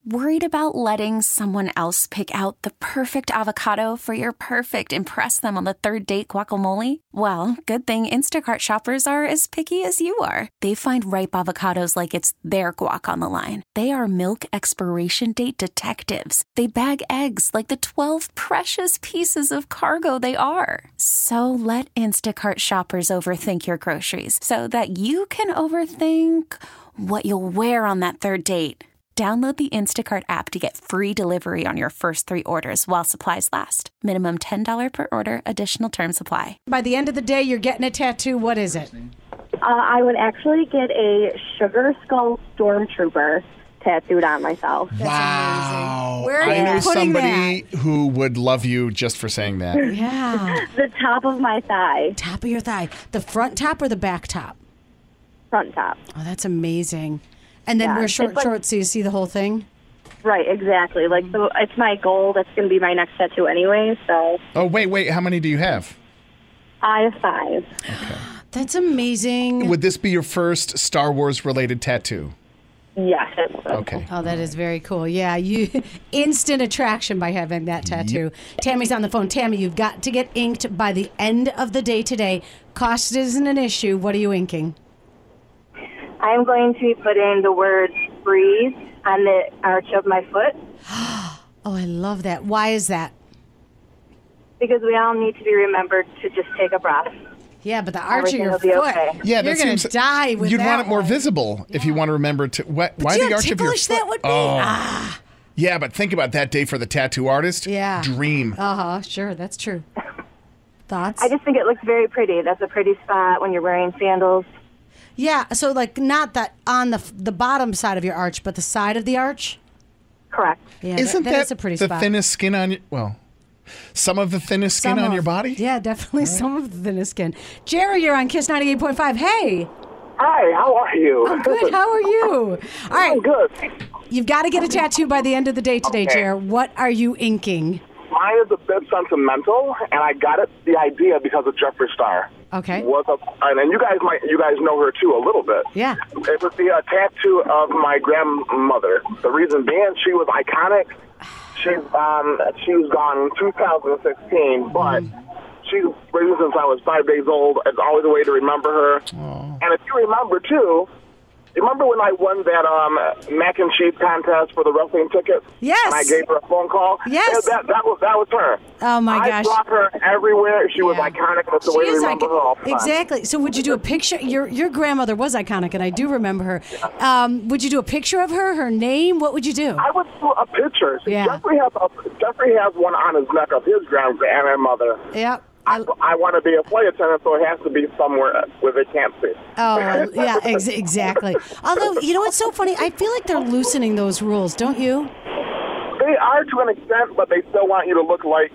Worried about letting someone else pick out the perfect avocado for your perfect impress them on the third date guacamole? Well, good thing Instacart shoppers are as picky as you are. They find ripe avocados like it's their guac on the line. They are milk expiration date detectives. They bag eggs like the 12 precious pieces of cargo they are. So let Instacart shoppers overthink your groceries so that you can overthink what you'll wear on that third date. Download the Instacart app to get free delivery on your first 3 orders while supplies last. Minimum $10 per order. Additional terms apply. By the end of the day, you're getting a tattoo. What is it? I would actually get a Sugar Skull Stormtrooper tattooed on myself. Wow. Where are I you know putting somebody who would love you just for saying that. Yeah. The top of my thigh. Top of your thigh. The front top or the back top? Front top. Oh, that's amazing. And then Yeah, wear it's short like- shorts so you see the whole thing? Right, exactly. Like, so it's my goal. That's going to be my next tattoo anyway, so Oh, wait. How many do you have? I have 5. That's amazing. Would this be your first Star Wars related tattoo? Yes, it would. Okay. Oh, that is very cool. Yeah, you instant attraction by having that tattoo. Tammy's on the phone. Tammy, you've got to get inked by the end of the day today. Cost isn't an issue. What are you inking? I'm going to be putting the word breathe on the arch of my foot Oh, I love that. Why is that? because we all need to be remembered to just take a breath. Yeah, but the arch Everything of your will be foot. okay. Yeah, You're that going seems to die with You'd that want it more one. visible if you want to remember to why See how the arch of your ticklish foot. that would be? Oh. Ah. Yeah, but think about that day for the tattoo artist. Yeah. Dream. Uh-huh, sure, that's true. Thoughts? I just think it looks very pretty. That's a pretty spot when you're wearing sandals. Yeah, so like not that on the bottom side of your arch, but the side of the arch? Correct. Yeah, Isn't that is a pretty the spot. thinnest skin on your some of the thinnest skin Some on of- your body? Yeah, definitely some of the thinnest skin. Jerry, you're on Kiss 98.5. Hey, Hi, how are you? I'm good. How are you? All right, I'm good. you've got to get a tattoo by the end of the day today, Okay. Jer. What are you inking? Mine is a bit sentimental, and I got the idea because of Jeffree Star. Okay. And you guys know her too a little bit. Yeah. It would be a tattoo of my grandmother. The reason being, she was iconic. She was gone in 2016, but she's raised since I was 5 days old. It's always a way to remember her. And if you remember too, you remember when I won that mac and cheese contest for the wrestling tickets? Yes. And I gave her a phone call. Yes. Yeah, that was her. Oh, my I gosh. brought her everywhere. She was Yeah. iconic. That's the She way to is remember her all the time. Exactly. So would you do a picture? Your grandmother was iconic, and I do remember her. Would you do a picture of her, her name? What would you do? I would do a picture. See, Yeah. Jeffrey has one on his neck of his grandmother. Yep. I want to be a flight attendant, so it has to be somewhere where they can't see. Oh, yeah, exactly. Although, you know what's so funny? I feel like they're loosening those rules, don't you? They are to an extent, but they still want you to look like,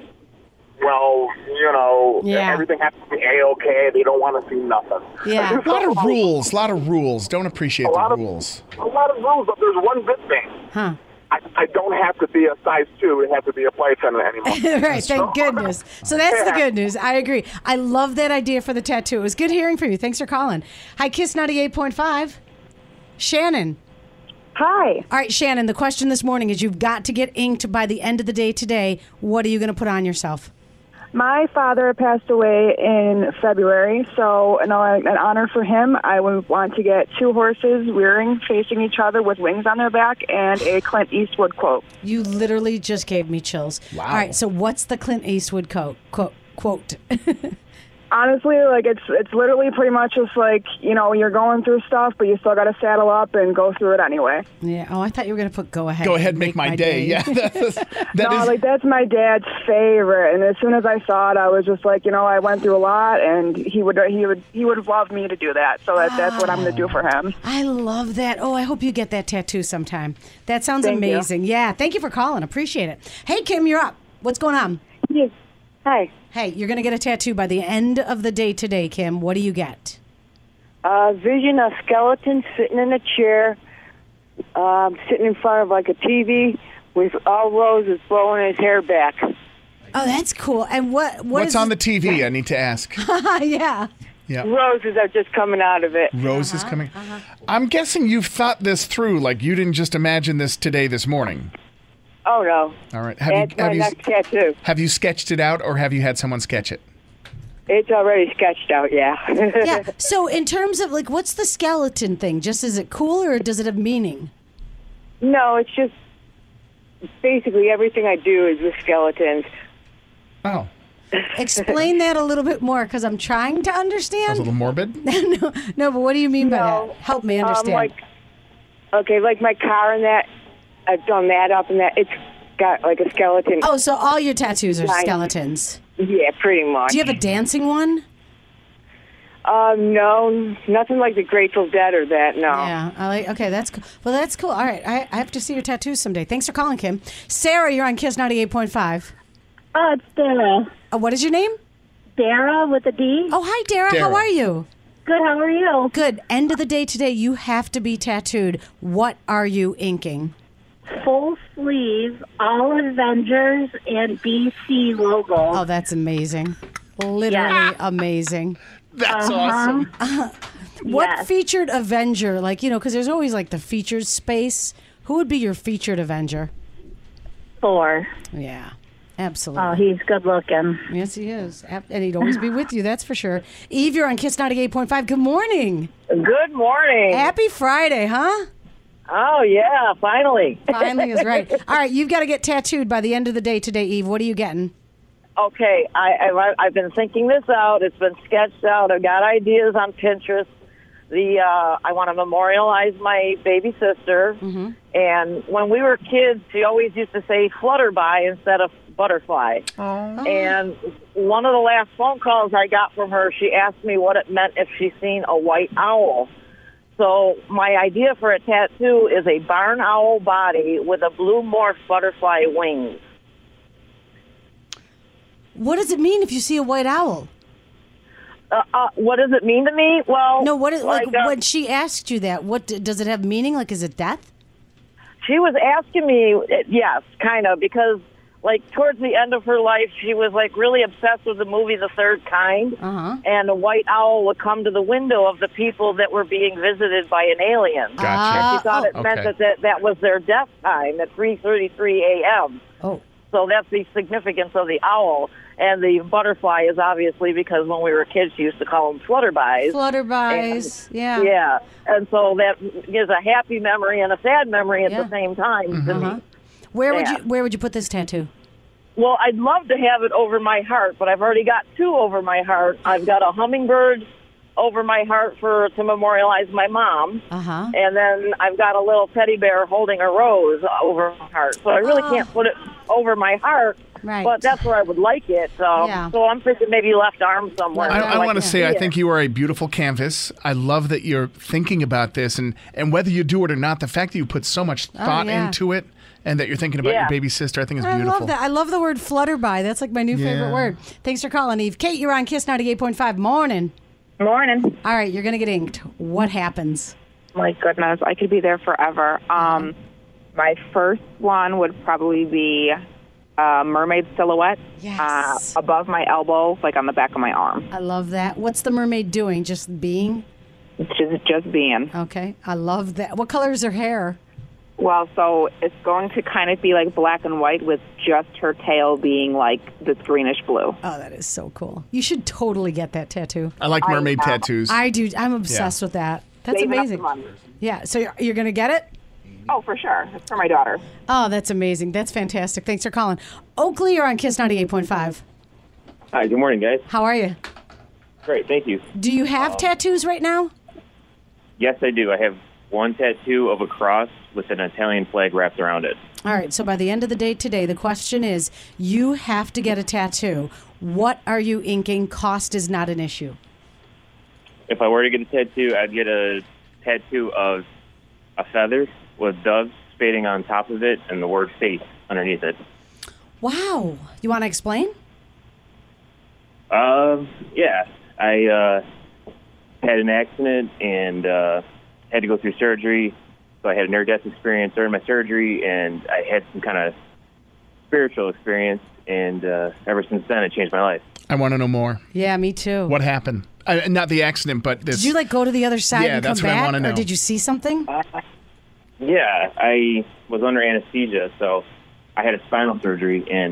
Yeah. everything has to be A-okay. They don't want to see nothing. Yeah. A lot of rules. Don't appreciate A lot the of rules. A lot of rules, but there's one good thing. Huh. I don't have to be a size 2. It has to be a flight attendant anymore. Right, thank goodness. So that's the good news. I agree. I love that idea for the tattoo. It was good hearing from you. Thanks for calling. Hi, Kiss 98.5. Shannon. Hi. All right, Shannon, the question this morning is you've got to get inked by the end of the day today. What are you going to put on yourself? My father passed away in February, so in honor for him, I would want to get 2 horses rearing, facing each other with wings on their back, and a Clint Eastwood quote. You literally just gave me chills. Wow. All right, so what's the Clint Eastwood quote? Honestly, like it's literally pretty much just like, you're going through stuff, but you still got to saddle up and go through it anyway. Yeah. Oh, I thought you were going to put go ahead. Go ahead, make my day. Yeah, That's my dad's favorite, and as soon as I saw it, I was just like, I went through a lot, and he would have loved me to do that. So that's what I'm going to do for him. I love that. Oh, I hope you get that tattoo sometime. That sounds Thank you. amazing. Yeah. Thank you for calling. Appreciate it. Hey, Kim, you're up. What's going on? Yes. Hi. Hey, you're going to get a tattoo by the end of the day today, Kim. What do you get? Vision of skeleton sitting in a chair, sitting in front of like a TV with all roses blowing his hair back. Oh, that's cool. And what's on the TV? I need to ask. Yeah. Yeah. Roses are just coming out of it. Rose is coming. I'm guessing you've thought this through. Like you didn't just imagine this today, this morning. Oh, no. All right. That's my next tattoo. Have you sketched it out, or have you had someone sketch it? It's already sketched out, yeah. Yeah. So in terms of like, what's the skeleton thing? Just is it cool or does it have meaning? No, it's just basically everything I do is with skeletons. Oh, Explain that a little bit more because I'm trying to that was a understand. little morbid. No, but what do you mean by that? Help me understand. Like my car and that, I've done that up and that. It's got like a skeleton. Oh, so all your tattoos are Nice. skeletons. Yeah, pretty much. Do you have a dancing one? No, nothing like the Grateful Dead or that, no. Yeah. Okay, that's cool. Well, that's cool. All right. I have to see your tattoos someday. Thanks for calling, Kim. Sarah, you're on Kiss 98.5. Oh, it's Dara. What is your name? Dara with a D. Oh, hi, Dara. How Dara. are you? Good, how are you? Good. End of the day today, you have to be tattooed. What are you inking? Full sleeve, all Avengers and DC logo. Oh, that's amazing. Literally amazing. That's awesome. What Yes. featured Avenger? Like, because there's always like the featured space. Who would be your featured Avenger? Thor. Yeah, absolutely. Oh, he's good looking. Yes, he is. And he'd always be with you, that's for sure. Eve, you're on Kiss 98.5. Good morning. Good morning. Happy Friday, huh? Oh, yeah, finally. Finally is right. All right, you've got to get tattooed by the end of the day today, Eve. What are you getting? Okay, I've been thinking this out. It's been sketched out. I've got ideas on Pinterest. I want to memorialize my baby sister. Mm-hmm. And when we were kids, she always used to say flutterby instead of butterfly. And one of the last phone calls I got from her, she asked me what it meant if she's seen a white owl. So my idea for a tattoo is a barn owl body with a blue morph butterfly wings. What does it mean if you see a white owl? What does it mean to me? Well, No, what is, when she asked you that, what does it have meaning? Like, is it death? she was asking me, yes, kind of, because like towards the end of her life, she was like really obsessed with the movie The Third Kind, and a white owl would come to the window of the people that were being visited by an alien. Gotcha. She thought it meant Okay. that was their death time at 3:33 a.m. Oh. So that's the significance of the owl. And the butterfly is obviously because when we were kids, she used to call them flutterbys. Flutterbys, yeah. Yeah. And so that is a happy memory and a sad memory at the same time to me. Where Yeah. would you put this tattoo? Well, I'd love to have it over my heart, but I've already got two over my heart. I've got a hummingbird over my heart to memorialize my mom. And then I've got a little teddy bear holding a rose over my heart. So I really can't put it over my heart, Right. but that's where I would like it. So I'm thinking maybe left arm somewhere. I want to say, I Yeah. think you are a beautiful canvas. I love that you're thinking about this, and whether you do it or not, the fact that you put so much thought yeah. into it, and that you're thinking about your baby sister, I think is I beautiful. love that. I love the word flutterby. That's like my new favorite word. Thanks for calling, Eve. Kate, you're on Kiss 98.5. Morning. Morning. All right, you're going to get inked. What happens? My goodness, I could be there forever. My first one would probably be a mermaid silhouette Yes. above my elbow, like on the back of my arm. I love that. What's the mermaid doing? Just being? Just being. Okay. I love that. What color is her hair? Well, so it's going to kind of be like black and white with just her tail being like this greenish blue. Oh, that is so cool. You should totally get that tattoo. I like mermaid tattoos. I do. I'm obsessed with that. That's Saving up amazing. the money. Yeah. So you're going to get it? Oh, for sure. It's for my daughter. Oh, that's amazing. That's fantastic. Thanks for calling. Oakley, you're on Kiss 98.5. Hi, good morning, guys. How are you? Great, thank you. Do you have tattoos right now? Yes, I do. I have one tattoo of a cross with an Italian flag wrapped around it. All right. So by the end of the day today, the question is, you have to get a tattoo. What are you inking? Cost is not an issue. If I were to get a tattoo, I'd get a tattoo of a feather with doves spading on top of it and the word faith underneath it. Wow. You want to explain? Yeah. I had an accident and had to go through surgery. So I had a near-death experience during my surgery, and I had some kind of spiritual experience, and ever since then, it changed my life. I want to know more. Yeah, me too. What happened? Not the accident, but this. Did you go to the other side Yeah, and come that's what I back, wanna know. or did you see something? Yeah, I was under anesthesia, so I had a spinal surgery, and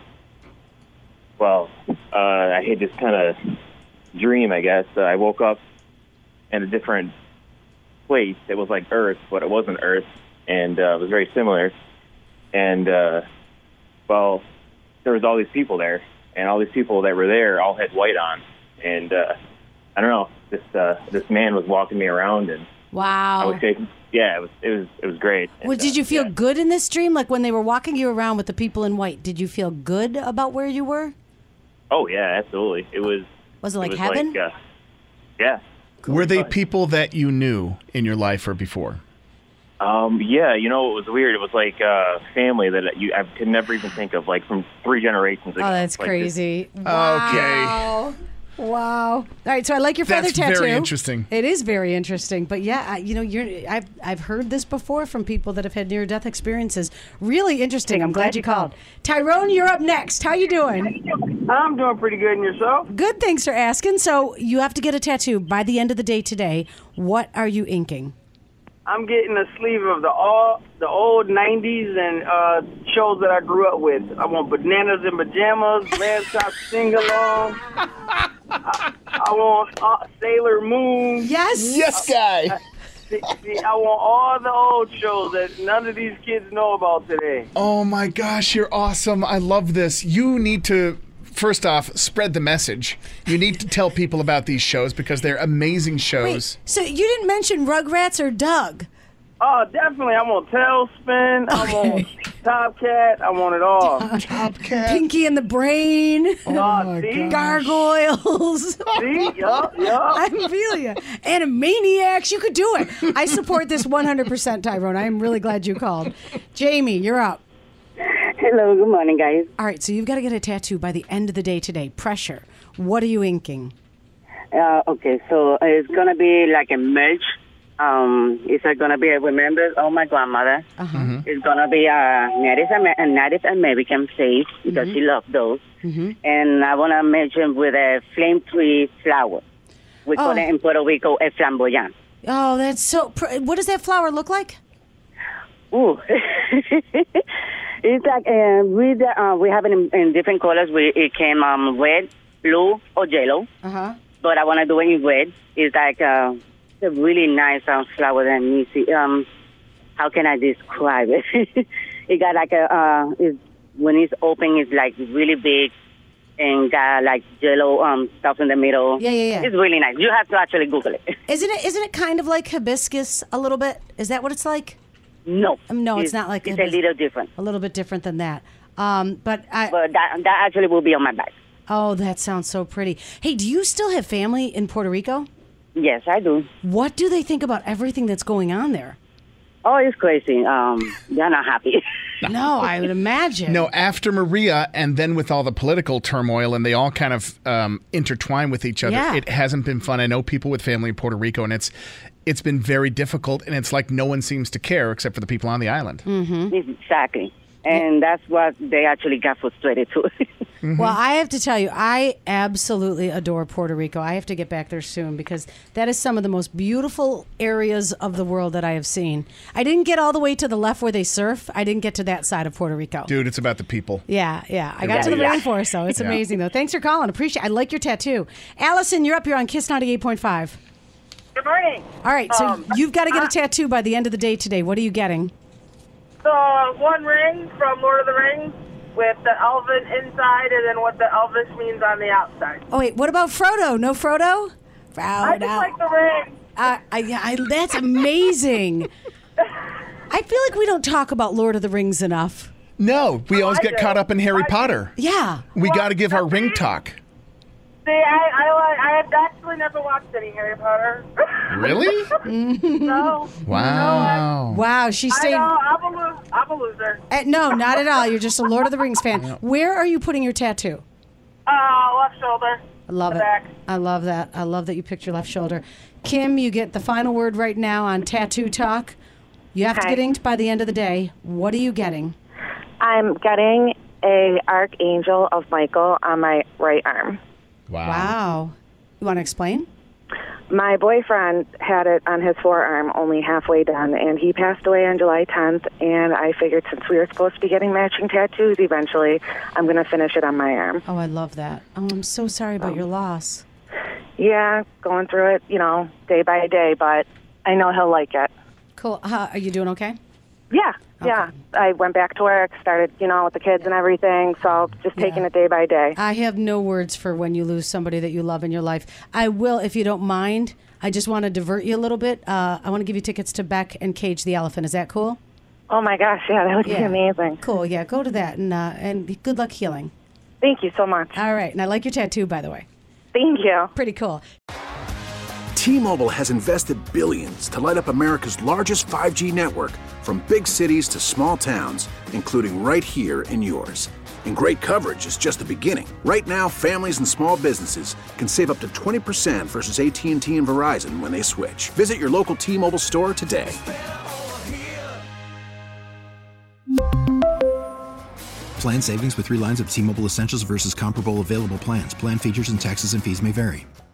I had this kind of dream, I guess. I woke up in a different place. It was like Earth, but it wasn't Earth, and it was very similar. And there was all these people there, and all these people that were there all had white on, and I don't know. This man was walking me around, and Wow. I was shaking. Yeah, it was great. Well, did you feel good in this dream? Like when they were walking you around with the people in white, did you feel good about where you were? Oh yeah, absolutely. It was. Was it like heaven? Yeah. Were they people that you knew in your life or before? Yeah, it was weird. It was like family that I could never even think of, like from 3 generations ago. Oh, that's Like, crazy. Okay. Wow. Wow. All right, so I like your feather That's tattoo. very interesting. It is very interesting, but yeah, I've heard this before from people that have had near-death experiences. Really interesting. I'm glad you called. Tyrone, you're up next. How you doing? I'm doing pretty good, and yourself? Good. Thanks for asking. So you have to get a tattoo by the end of the day today. What are you inking? I'm getting a sleeve of the old 90s and shows that I grew up with. I want Bananas in Pajamas, Last Stop Sing-Along. I want Sailor Moon. Yes. Yes, guy. See, I want all the old shows that none of these kids know about today. Oh my gosh, you're awesome. I love this. You need to, first off, spread the message. You need to tell people about these shows because they're amazing shows. Wait, so you didn't mention Rugrats or Doug? Oh, definitely. I want Tailspin. I want Top Cat. I want it all. Top Cat. Pinky and the Brain. See? Gargoyles. See? Yup. I feel you. Animaniacs. You could do it. I support this 100%, Tyrone. I'm really glad you called. Jamie, you're up. Hello, good morning, guys. All right, so you've got to get a tattoo by the end of the day today. Pressure. What are you inking? Okay, so it's going to be like a merge. It's going to be a remembrance of my grandmother. Uh-huh. It's going to be a Native American face because she loved those. And I want to mention with a flame tree flower. We call it in Puerto Rico a flamboyant. Oh, that's so... What does that flower look like? Ooh. It's like we have it in different colors. It came red, blue, or yellow. Uh-huh. But I want to do it in red. It's like a really nice flower that you see. How can I describe it? It got like when it's open, it's like really big and got like yellow stuff in the middle. Yeah. It's really nice. You have to actually Google it. Isn't it kind of like hibiscus a little bit? Is that what it's like? No. No, it's not like it's a little different. A little bit different than that. But that actually will be on my back. Oh, that sounds so pretty. Hey, do you still have family in Puerto Rico? Yes, I do. What do they think about everything that's going on there? Oh, it's crazy. They're not happy. No, I would imagine. No, after Maria and then with all the political turmoil and they all kind of intertwine with each other, It hasn't been fun. I know people with family in Puerto Rico, and it's been very difficult, and it's like no one seems to care except for the people on the island. Mm-hmm. Exactly. And that's what they actually got frustrated too. Well, I have to tell you, I absolutely adore Puerto Rico. I have to get back there soon because that is some of the most beautiful areas of the world that I have seen. I didn't get all the way to the left where they surf. I didn't get to that side of Puerto Rico. Dude, it's about the people. Yeah. I got to the rainforest, though. It's amazing, though. Thanks for calling. I like your tattoo. Allison, you're up here on Kiss 98.5. Good morning. All right, so you've got to get a tattoo by the end of the day today. What are you getting? The one ring from Lord of the Rings with the elven inside and then what the elvish means on the outside. Oh, wait, what about Frodo? No Frodo? I just like the ring. That's amazing. I feel like we don't talk about Lord of the Rings enough. No, we always get caught up in Harry Potter. Yeah. We got to give our ring talk. See, I have actually never watched any Harry Potter. Really? No. Wow. Wow, she stayed... I'm a loser. No, not at all. You're just a Lord of the Rings fan. Where are you putting your tattoo? Left shoulder. I love it. Back. I love that. I love that you picked your left shoulder. Kim, you get the final word right now on Tattoo Talk. You have to get inked by the end of the day. What are you getting? I'm getting a Archangel of Michael on my right arm. Wow. You want to explain? My boyfriend had it on his forearm only halfway done, and he passed away on July 10th, and I figured since we were supposed to be getting matching tattoos eventually, I'm going to finish it on my arm. Oh, I love that. Oh, I'm so sorry about your loss. Yeah, going through it, day by day, but I know he'll like it. Cool. Are you doing okay? Yeah. Okay. Yeah, I went back to work, started, with the kids and everything, so just taking it day by day. I have no words for when you lose somebody that you love in your life. I will, if you don't mind, I just want to divert you a little bit. I want to give you tickets to Beck and Cage the Elephant. Is that cool? Oh, my gosh, yeah, that would be amazing. Cool, yeah, go to that, and good luck healing. Thank you so much. All right, and I like your tattoo, by the way. Thank you. Pretty cool. T-Mobile has invested billions to light up America's largest 5G network, from big cities to small towns, including right here in yours. And great coverage is just the beginning. Right now, families and small businesses can save up to 20% versus AT&T and Verizon when they switch. Visit your local T-Mobile store today. Plan savings with 3 lines of T-Mobile Essentials versus comparable available plans. Plan features and taxes and fees may vary.